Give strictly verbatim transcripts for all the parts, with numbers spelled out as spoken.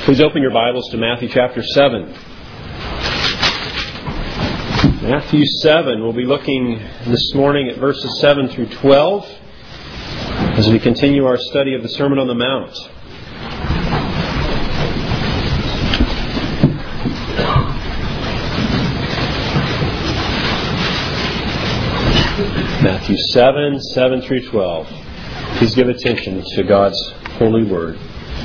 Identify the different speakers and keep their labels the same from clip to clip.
Speaker 1: Please open your Bibles to Matthew chapter seven. Matthew seven. We'll be looking this morning at verses seven through twelve as we continue our study of the Sermon on the Mount. Matthew seven, seven through twelve. Please give attention to God's holy word.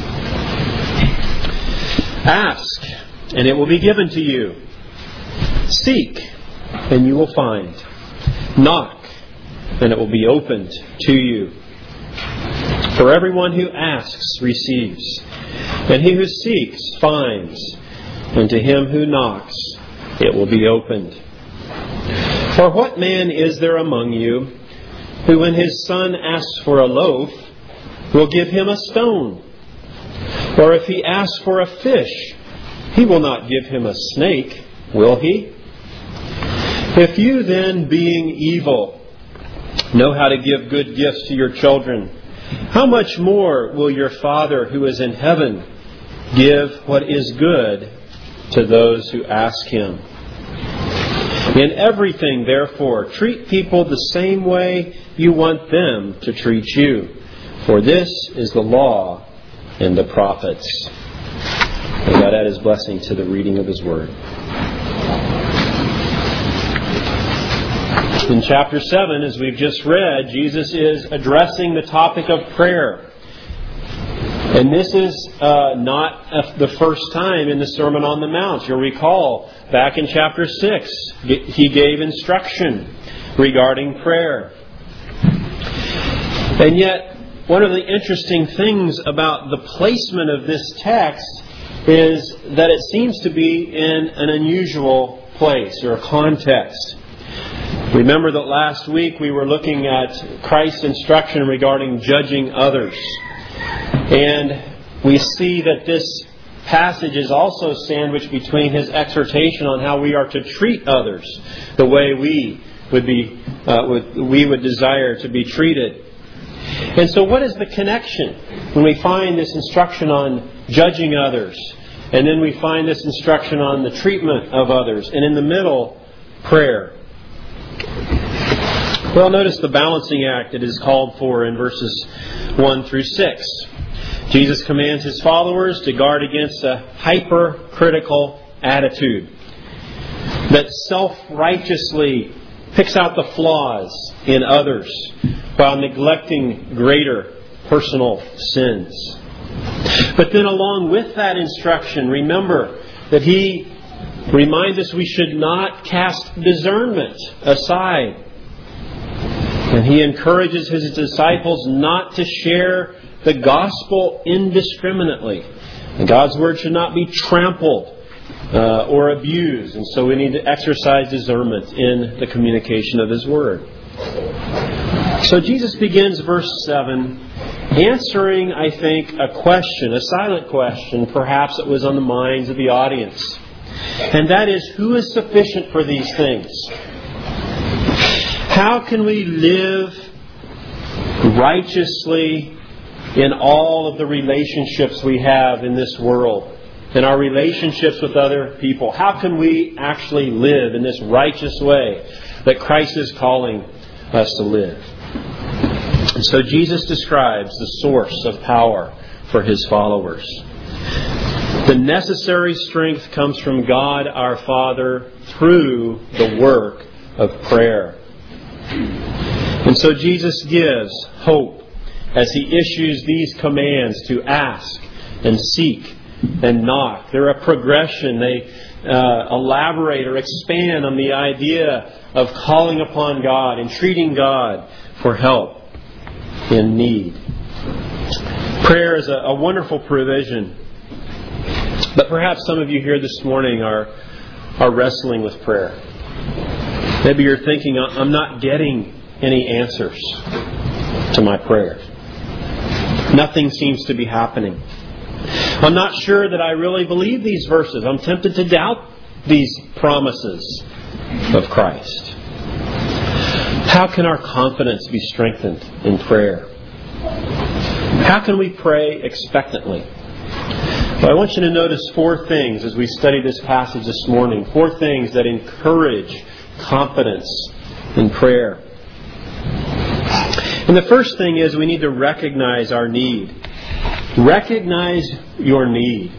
Speaker 1: Ask, and it will be given to you. Seek, and you will find. Knock, and it will be opened to you. For everyone who asks receives, and he who seeks finds, and to him who knocks it will be opened. For what man is there among you who, when his son asks for a loaf, will give him a stone? Or if he asks for a fish, he will not give him a snake, will he? If you then, being evil, know how to give good gifts to your children, how much more will your Father who is in heaven give what is good to those who ask Him? In everything, therefore, treat people the same way you want them to treat you. For this is the law and the prophets. May God add His blessing to the reading of His Word. In chapter seven, as we've just read, Jesus is addressing the topic of prayer. And this is uh, not the first time in the Sermon on the Mount. You'll recall, back in chapter six, He gave instruction regarding prayer. And yet, one of the interesting things about the placement of this text is that it seems to be in an unusual place or context. Remember that last week we were looking at Christ's instruction regarding judging others. And we see that this passage is also sandwiched between His exhortation on how we are to treat others the way we would be, uh, would, we would desire to be treated. And so what is the connection when we find this instruction on judging others, and then we find this instruction on the treatment of others, and in the middle, prayer? Well, notice the balancing act it is called for in verses one through six. Jesus commands His followers to guard against a hypercritical attitude that self-righteously picks out the flaws in others while neglecting greater personal sins. But then along with that instruction, remember that He reminds us we should not cast discernment aside. And He encourages His disciples not to share the gospel indiscriminately. And God's Word should not be trampled uh, or abused. And so we need to exercise discernment in the communication of His Word. So Jesus begins verse seven answering, I think, a question, a silent question, perhaps it was on the minds of the audience. And that is, who is sufficient for these things? How can we live righteously in all of the relationships we have in this world, in our relationships with other people? How can we actually live in this righteous way that Christ is calling us to live? And so Jesus describes the source of power for His followers. The necessary strength comes from God our Father through the work of prayer. And so Jesus gives hope as He issues these commands to ask and seek and knock. They're a progression. They uh, elaborate or expand on the idea of calling upon God, entreating God for help in need. Prayer is a, a wonderful provision. But perhaps some of you here this morning are, are wrestling with prayer. Maybe you're thinking, I'm not getting any answers to my prayers. Nothing seems to be happening. I'm not sure that I really believe these verses. I'm tempted to doubt these promises of Christ. How can our confidence be strengthened in prayer? How can we pray expectantly? Well, I want you to notice four things as we study this passage this morning. Four things that encourage confidence in prayer. And the first thing is we need to recognize our need. Recognize your need.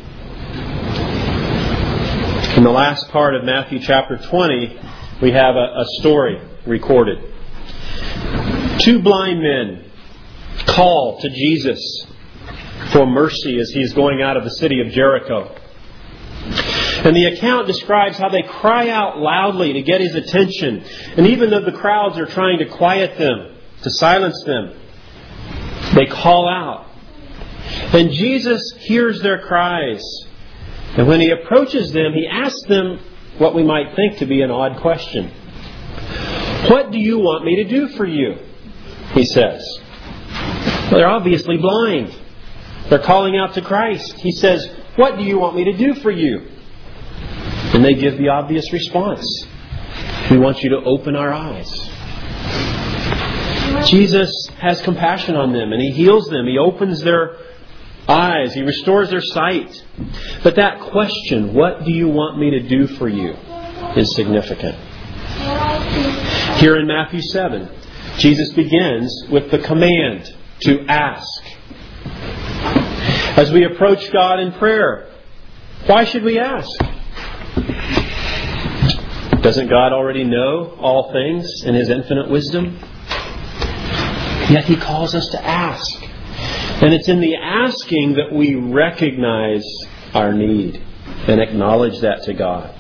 Speaker 1: In the last part of Matthew chapter twenty, we have a, a story recorded. Two blind men call to Jesus for mercy as he is going out of the city of Jericho. And the account describes how they cry out loudly to get his attention. And even though the crowds are trying to quiet them, to silence them, they call out. And Jesus hears their cries. And when he approaches them, he asks them what we might think to be an odd question. "What do you want me to do for you?" he says. Well, they're obviously blind. They're calling out to Christ. He says, "What do you want me to do for you?" And they give the obvious response. "We want you to open our eyes." Jesus has compassion on them and He heals them. He opens their eyes. He restores their sight. But that question, "What do you want me to do for you?" is significant. Here in Matthew seven, Jesus begins with the command to ask. As we approach God in prayer, why should we ask? Doesn't God already know all things in His infinite wisdom? Yet He calls us to ask. And it's in the asking that we recognize our need and acknowledge that to God.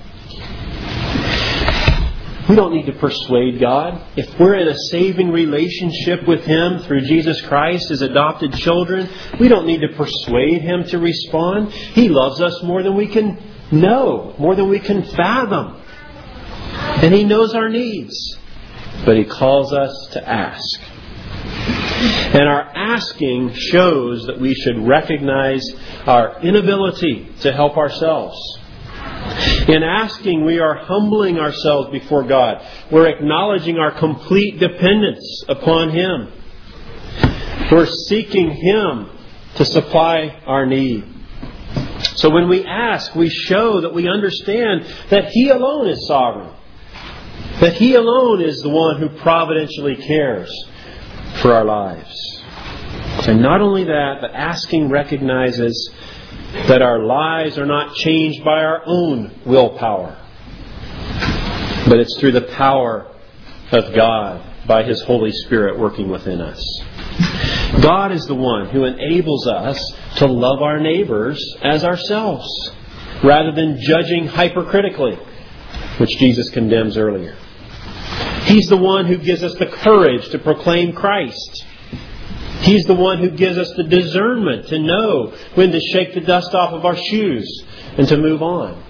Speaker 1: We don't need to persuade God. If we're in a saving relationship with Him through Jesus Christ as adopted children, we don't need to persuade Him to respond. He loves us more than we can know, more than we can fathom. And He knows our needs. But He calls us to ask. And our asking shows that we should recognize our inability to help ourselves. In asking, we are humbling ourselves before God. We're acknowledging our complete dependence upon Him. We're seeking Him to supply our need. So when we ask, we show that we understand that He alone is sovereign. That He alone is the one who providentially cares for our lives. And not only that, but asking recognizes that our lives are not changed by our own willpower, but it's through the power of God by His Holy Spirit working within us. God is the one who enables us to love our neighbors as ourselves, rather than judging hypercritically, which Jesus condemns earlier. He's the one who gives us the courage to proclaim Christ. He's the one who gives us the discernment to know when to shake the dust off of our shoes and to move on.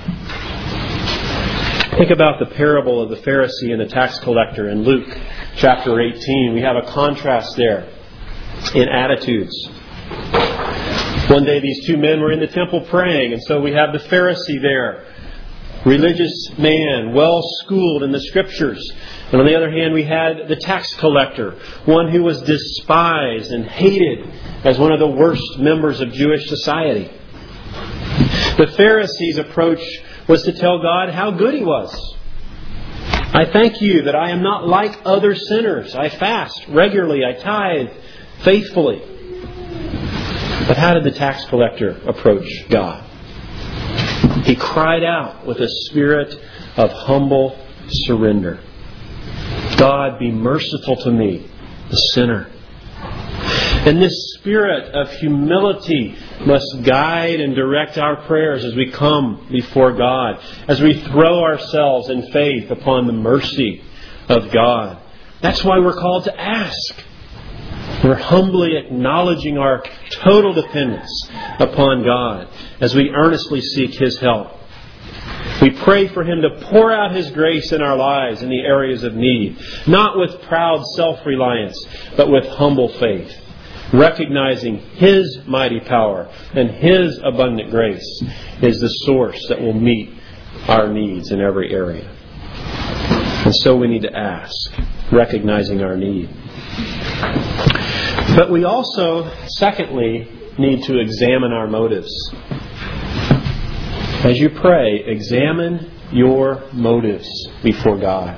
Speaker 1: Think about the parable of the Pharisee and the tax collector in Luke chapter eighteen. We have a contrast there in attitudes. One day these two men were in the temple praying, and so we have the Pharisee there. Religious man, well schooled in the Scriptures. And on the other hand, we had the tax collector, one who was despised and hated as one of the worst members of Jewish society. The Pharisees' approach was to tell God how good He was. "I thank you that I am not like other sinners. I fast regularly. I tithe faithfully." But how did the tax collector approach God? He cried out with a spirit of humble surrender. "God, be merciful to me, the sinner." And this spirit of humility must guide and direct our prayers as we come before God, as we throw ourselves in faith upon the mercy of God. That's why we're called to ask. We're humbly acknowledging our total dependence upon God as we earnestly seek His help. We pray for Him to pour out His grace in our lives in the areas of need, not with proud self-reliance, but with humble faith, recognizing His mighty power and His abundant grace is the source that will meet our needs in every area. And so we need to ask, recognizing our need. But we also, secondly, need to examine our motives. As you pray, examine your motives before God.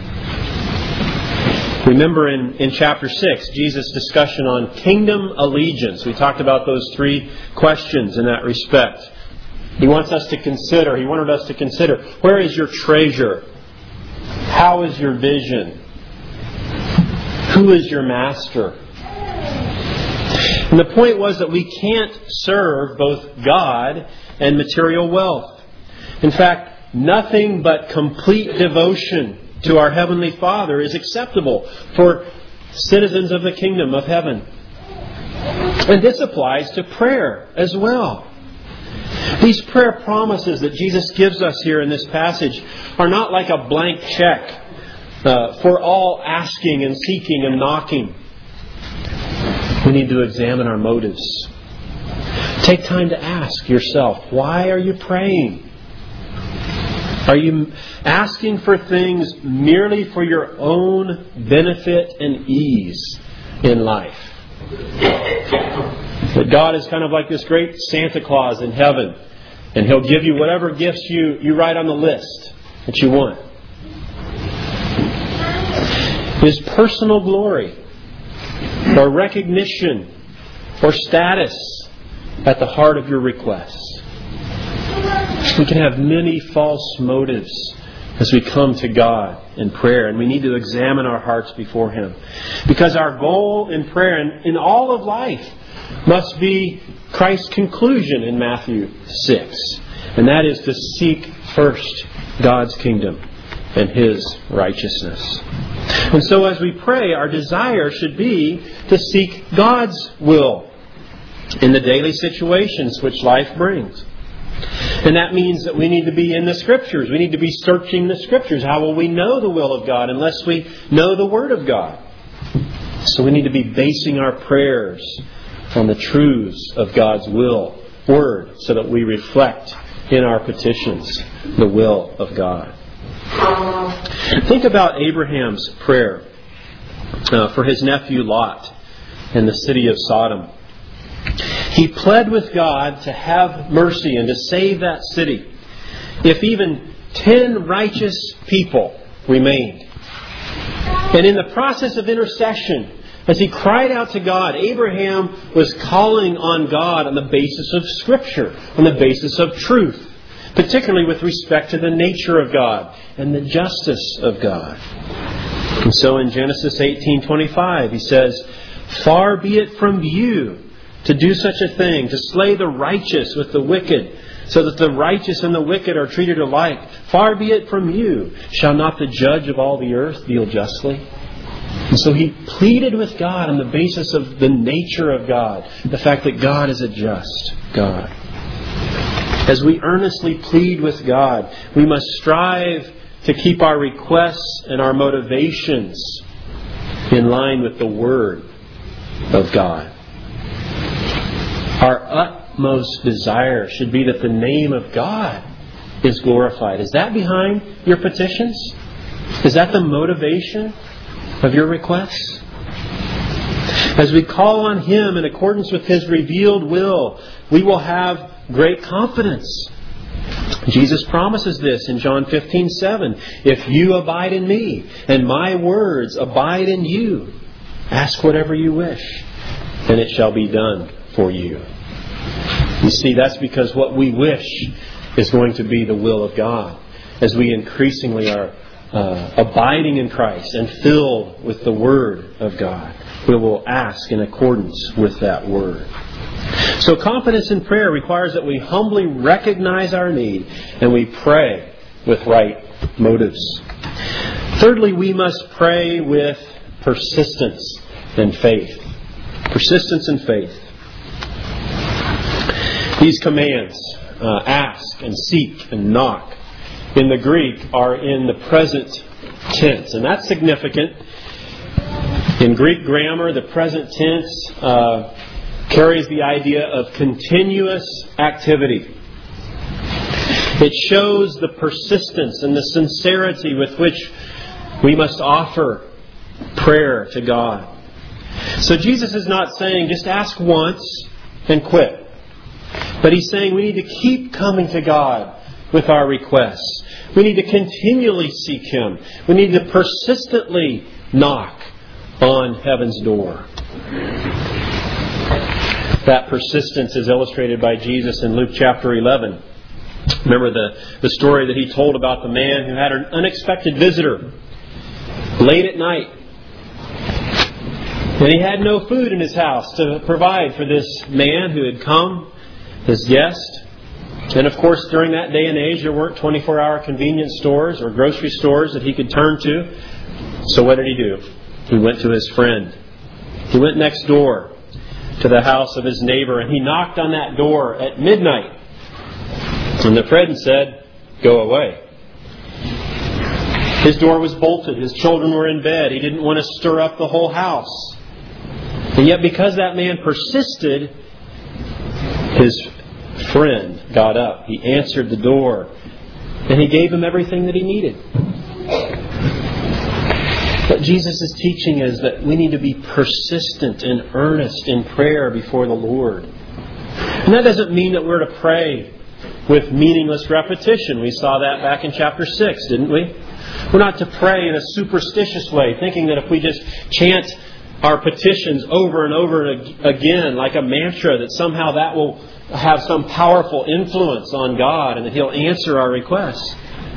Speaker 1: Remember in, in chapter six, Jesus' discussion on kingdom allegiance. We talked about those three questions in that respect. He wants us to consider, He wanted us to consider, where is your treasure? How is your vision? Who is your master? And the point was that we can't serve both God and material wealth. In fact, nothing but complete devotion to our Heavenly Father is acceptable for citizens of the kingdom of heaven. And this applies to prayer as well. These prayer promises that Jesus gives us here in this passage are not like a blank check uh, for all asking and seeking and knocking. We need to examine our motives. Take time to ask yourself, why are you praying? Are you asking for things merely for your own benefit and ease in life? That God is kind of like this great Santa Claus in heaven, and He'll give you whatever gifts you, you write on the list that you want. Is personal glory or recognition or status at the heart of your requests? We can have many false motives as we come to God in prayer, and we need to examine our hearts before Him. Because our goal in prayer and in all of life must be Christ's conclusion in Matthew six. And that is to seek first God's kingdom and His righteousness. And so as we pray, our desire should be to seek God's will in the daily situations which life brings. And that means that we need to be in the Scriptures. We need to be searching the Scriptures. How will we know the will of God unless we know the Word of God? So we need to be basing our prayers on the truths of God's will, Word, so that we reflect in our petitions the will of God. Think about Abraham's prayer uh, for his nephew Lot in the city of Sodom. He pled with God to have mercy and to save that city if even ten righteous people remained. And in the process of intercession, as he cried out to God, Abraham was calling on God on the basis of Scripture, on the basis of truth, particularly with respect to the nature of God and the justice of God. And so in Genesis eighteen twenty-five, he says, "Far be it from you to do such a thing, to slay the righteous with the wicked, so that the righteous and the wicked are treated alike. Far be it from you. Shall not the judge of all the earth deal justly?" And so he pleaded with God on the basis of the nature of God, the fact that God is a just God. As we earnestly plead with God, we must strive to keep our requests and our motivations in line with the Word of God. Our utmost desire should be that the name of God is glorified. Is that behind your petitions? Is that the motivation of your requests? As we call on Him in accordance with His revealed will, we will have great confidence. Jesus promises this in John fifteen seven. "If you abide in me, and my words abide in you, ask whatever you wish, and it shall be done for you." You see, that's because what we wish is going to be the will of God. As we increasingly are uh, abiding in Christ and filled with the Word of God, we will ask in accordance with that Word. So confidence in prayer requires that we humbly recognize our need and we pray with right motives. Thirdly, we must pray with persistence and faith. Persistence and faith. These commands, uh, ask and seek and knock, in the Greek are in the present tense. And that's significant. In Greek grammar, the present tense uh, carries the idea of continuous activity. It shows the persistence and the sincerity with which we must offer prayer to God. So Jesus is not saying just ask once and quit. But He's saying we need to keep coming to God with our requests. We need to continually seek Him. We need to persistently knock on heaven's door. That persistence is illustrated by Jesus in Luke chapter eleven. Remember the, the story that He told about the man who had an unexpected visitor late at night. And he had no food in his house to provide for this man who had come, his guest. And of course, during that day and age, there weren't twenty-four hour convenience stores or grocery stores that he could turn to. So what did he do? He went to his friend. He went next door to the house of his neighbor, and he knocked on that door at midnight. And the friend said, "Go away." His door was bolted. His children were in bed. He didn't want to stir up the whole house. And yet because that man persisted, his friend got up. He answered the door. And He gave him everything that he needed. What Jesus is teaching is that we need to be persistent and earnest in prayer before the Lord. And that doesn't mean that we're to pray with meaningless repetition. We saw that back in chapter six, didn't we? We're not to pray in a superstitious way, thinking that if we just chant our petitions over and over again like a mantra, that somehow that will have some powerful influence on God and that He'll answer our requests.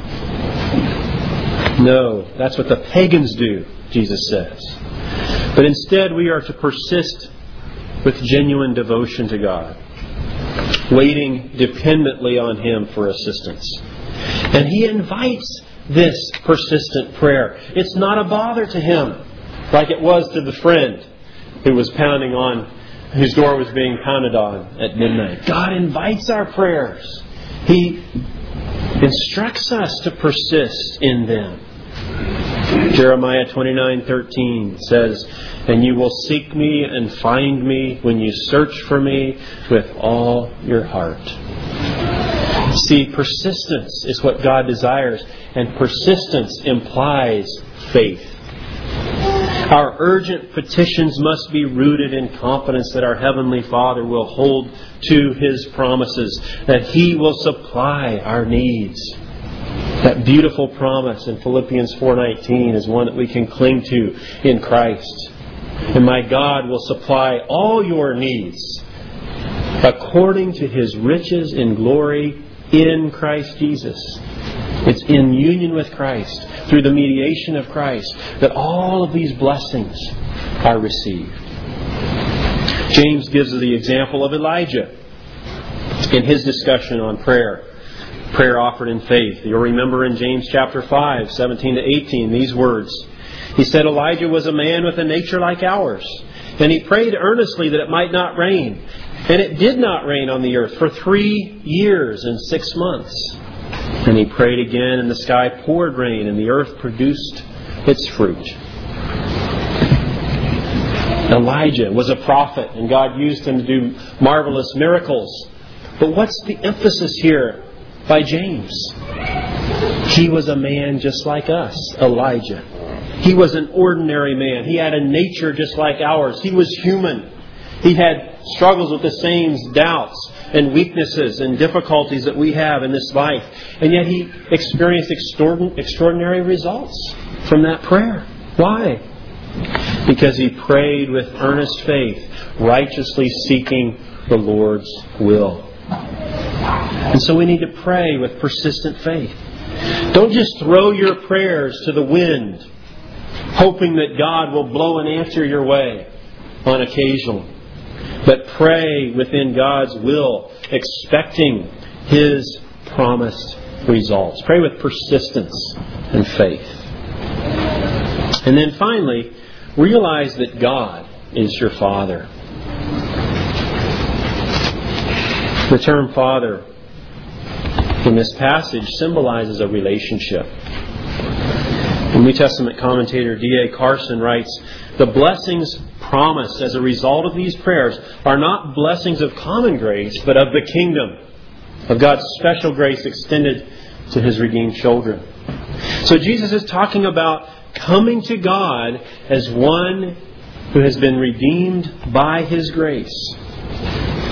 Speaker 1: No, that's what the pagans do, Jesus says. But instead we are to persist with genuine devotion to God, waiting dependently on Him for assistance. And He invites this persistent prayer. It's not a bother to Him, like it was to the friend who was pounding on, whose door was being pounded on at midnight. God invites our prayers. He instructs us to persist in them. Jeremiah twenty-nine thirteen says, "And you will seek me and find me when you search for me with all your heart." See, persistence is what God desires, and persistence implies faith. Our urgent petitions must be rooted in confidence that our Heavenly Father will hold to His promises, that He will supply our needs. That beautiful promise in Philippians four nineteen is one that we can cling to in Christ. And my God will supply all your needs according to His riches in glory in Christ Jesus. It's in union with Christ, through the mediation of Christ, that all of these blessings are received. James gives the example of Elijah in his discussion on prayer. Prayer offered in faith. You'll remember in James chapter five, seventeen to eighteen, these words. He said, "Elijah was a man with a nature like ours, and he prayed earnestly that it might not rain. And it did not rain on the earth for three years and six months. And he prayed again, and the sky poured rain, and the earth produced its fruit." Elijah was a prophet, and God used him to do marvelous miracles. But what's the emphasis here by James? He was a man just like us, Elijah. He was an ordinary man. He had a nature just like ours. He was human. He had struggles with the same doubts and weaknesses and difficulties that we have in this life. And yet he experienced extraordinary results from that prayer. Why? Because he prayed with earnest faith, righteously seeking the Lord's will. And so we need to pray with persistent faith. Don't just throw your prayers to the wind, hoping that God will blow an answer your way on occasion. But pray within God's will, expecting His promised results. Pray with persistence and faith. And then finally, realize that God is your Father. The term Father in this passage symbolizes a relationship. The New Testament commentator D A Carson writes, "The blessings promised as a result of these prayers are not blessings of common grace, but of the kingdom, of God's special grace extended to His redeemed children." So Jesus is talking about coming to God as one who has been redeemed by His grace.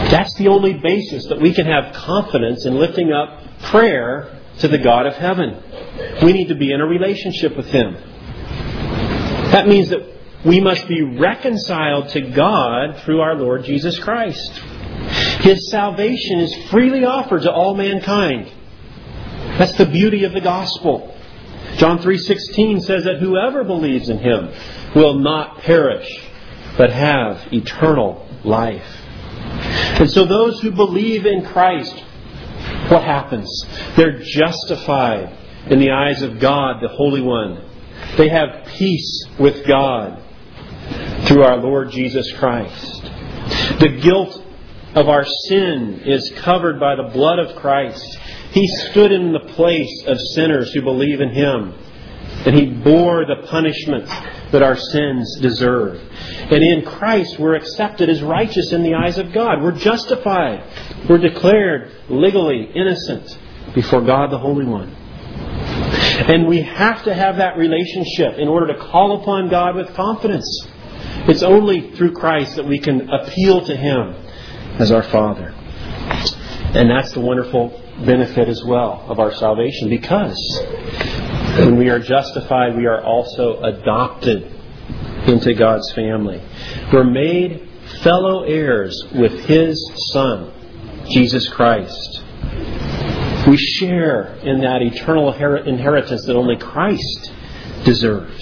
Speaker 1: That's the only basis that we can have confidence in lifting up prayer to the God of heaven. We need to be in a relationship with Him. That means that we must be reconciled to God through our Lord Jesus Christ. His salvation is freely offered to all mankind. That's the beauty of the gospel. John three sixteen says that whoever believes in Him will not perish, but have eternal life. And so those who believe in Christ, what happens? They're justified in the eyes of God, the Holy One. They have peace with God through our Lord Jesus Christ. The guilt of our sin is covered by the blood of Christ. He stood in the place of sinners who believe in Him. And He bore the punishment that our sins deserve. And in Christ we're accepted as righteous in the eyes of God. We're justified. We're declared legally innocent before God the Holy One. And we have to have that relationship in order to call upon God with confidence. It's only through Christ that we can appeal to Him as our Father. And that's the wonderful benefit as well of our salvation, because when we are justified, we are also adopted into God's family. We're made fellow heirs with His Son, Jesus Christ. We share in that eternal inheritance that only Christ deserves.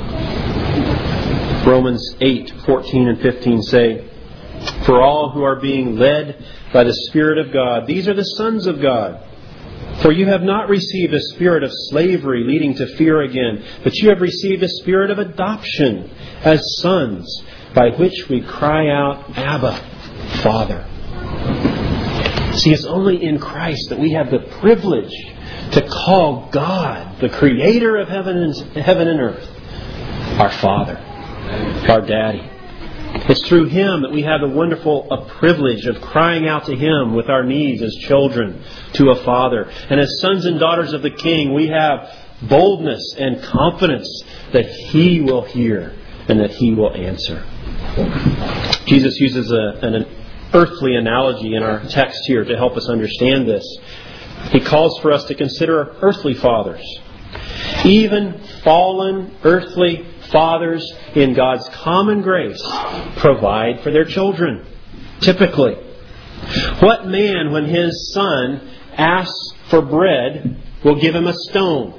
Speaker 1: Romans eight fourteen and fifteen say, "For all who are being led by the Spirit of God, these are the sons of God. For you have not received a spirit of slavery leading to fear again, but you have received a spirit of adoption as sons, by which we cry out, Abba, Father." See, it's only in Christ that we have the privilege to call God, the Creator of heaven and, heaven and earth, our Father, our Daddy. It's through Him that we have the wonderful uh, privilege of crying out to Him with our needs as children to a Father. And as sons and daughters of the King, we have boldness and confidence that He will hear and that He will answer. Jesus uses a, an, an earthly analogy in our text here to help us understand this. He calls for us to consider earthly fathers. Even fallen earthly fathers in God's common grace provide for their children. Typically, what man, when his son asks for bread, will give him a stone?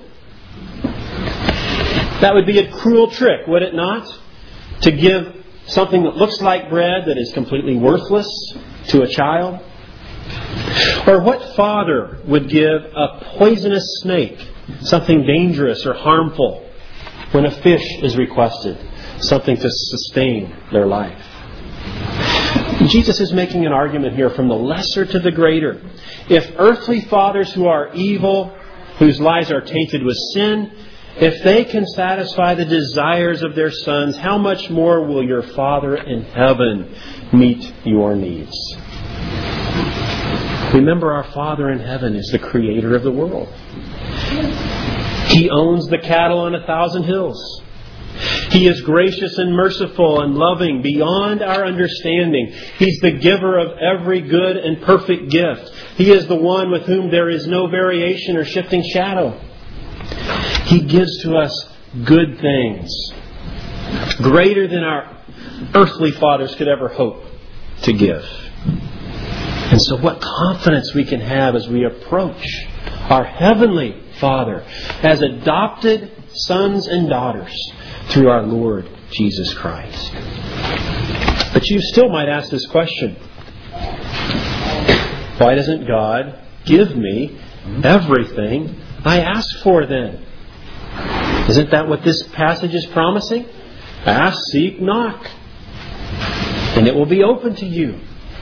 Speaker 1: That would be a cruel trick, would it not? To give something that looks like bread that is completely worthless to a child? Or what father would give a poisonous snake something dangerous or harmful when a fish is requested, something to sustain their life? Jesus is making an argument here from the lesser to the greater. If earthly fathers who are evil, whose lives are tainted with sin, if they can satisfy the desires of their sons, how much more will your Father in heaven meet your needs? Remember, our Father in heaven is the Creator of the world. He owns the cattle on a thousand hills. He is gracious and merciful and loving beyond our understanding. He's the giver of every good and perfect gift. He is the one with whom there is no variation or shifting shadow. He gives to us good things, greater than our earthly fathers could ever hope to give. And so what confidence we can have as we approach our Heavenly Father as adopted sons and daughters through our Lord Jesus Christ. But you still might ask this question: why doesn't God give me everything I ask for then? Isn't that what this passage is promising? Ask, seek, knock, and it will be open to you.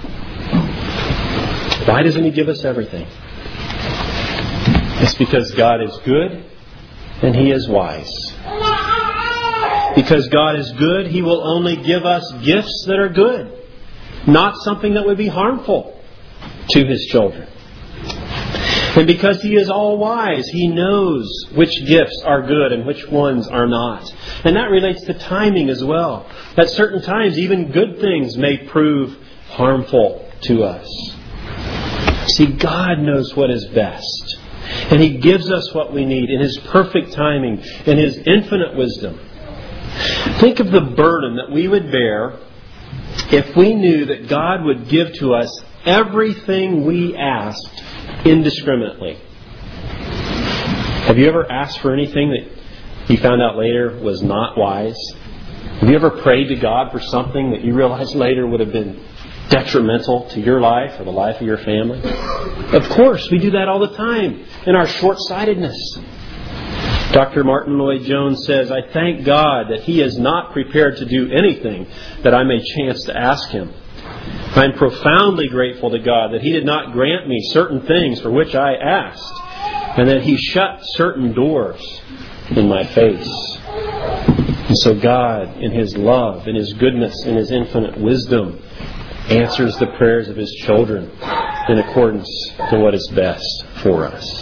Speaker 1: Why doesn't He give us everything? It's because God is good and He is wise. Because God is good, He will only give us gifts that are good, not something that would be harmful to His children. And because He is all wise, He knows which gifts are good and which ones are not. And that relates to timing as well. At certain times, even good things may prove harmful to us. See, God knows what is best. And He gives us what we need in His perfect timing, in His infinite wisdom. Think of the burden that we would bear if we knew that God would give to us everything we asked indiscriminately. Have you ever asked for anything that you found out later was not wise? Have you ever prayed to God for something that you realized later would have been detrimental to your life or the life of your family? Of course, we do that all the time in our short-sightedness. Doctor Martin Lloyd-Jones says, "I thank God that He is not prepared to do anything that I may chance to ask Him. I am profoundly grateful to God that He did not grant me certain things for which I asked, and that He shut certain doors in my face." And so God, in His love, in His goodness, in His infinite wisdom, answers the prayers of His children in accordance to what is best for us.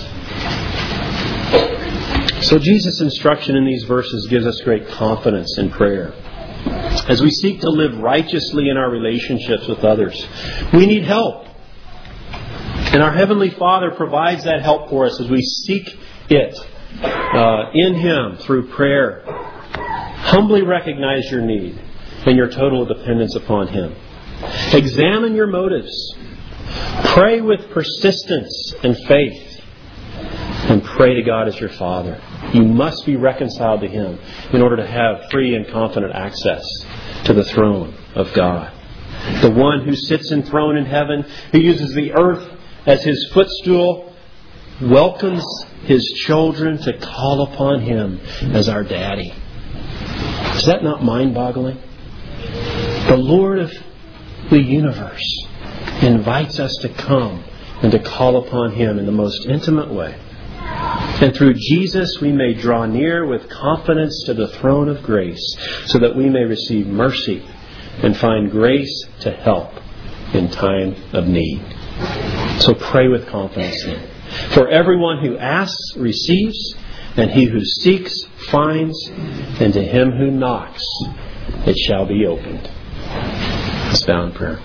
Speaker 1: So Jesus' instruction in these verses gives us great confidence in prayer. As we seek to live righteously in our relationships with others, we need help. And our Heavenly Father provides that help for us as we seek it uh, in Him through prayer. Humbly recognize your need and your total dependence upon Him. Examine your motives. Pray with persistence and faith. And pray to God as your Father. You must be reconciled to Him in order to have free and confident access to the throne of God. The one who sits enthroned in heaven, who uses the earth as His footstool, welcomes His children to call upon Him as our daddy. Is that not mind-boggling? The Lord of the universe invites us to come and to call upon Him in the most intimate way. And through Jesus we may draw near with confidence to the throne of grace so that we may receive mercy and find grace to help in time of need. So pray with confidence then. For everyone who asks receives, and he who seeks finds, and to him who knocks it shall be opened. Let's bow in prayer.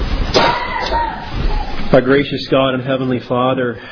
Speaker 1: Our gracious God and Heavenly Father,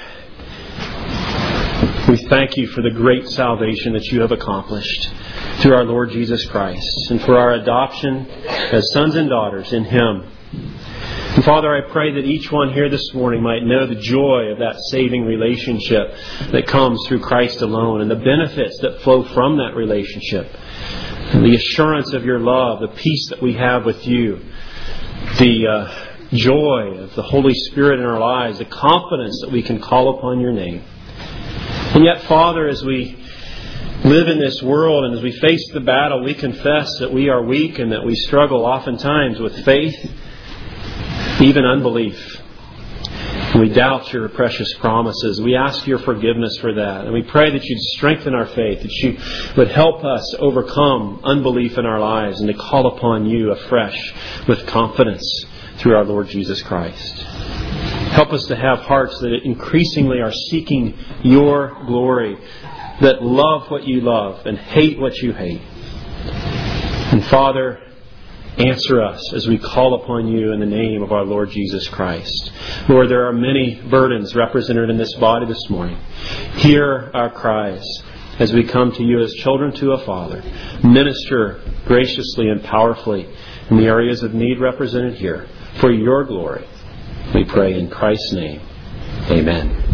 Speaker 1: we thank You for the great salvation that You have accomplished through our Lord Jesus Christ, and for our adoption as sons and daughters in Him. And Father, I pray that each one here this morning might know the joy of that saving relationship that comes through Christ alone, and the benefits that flow from that relationship, and the assurance of Your love, the peace that we have with You, the uh, joy of the Holy Spirit in our lives, the confidence that we can call upon Your name. And yet, Father, as we live in this world and as we face the battle, we confess that we are weak and that we struggle oftentimes with faith, even unbelief. And we doubt Your precious promises. We ask Your forgiveness for that. And we pray that You'd strengthen our faith, that You would help us overcome unbelief in our lives and to call upon You afresh with confidence through our Lord Jesus Christ. Help us to have hearts that increasingly are seeking Your glory, that love what You love and hate what You hate. And Father, answer us as we call upon You in the name of our Lord Jesus Christ. Lord, there are many burdens represented in this body this morning. Hear our cries as we come to You as children to a Father. Minister graciously and powerfully in the areas of need represented here for Your glory. We pray in Christ's name. Amen.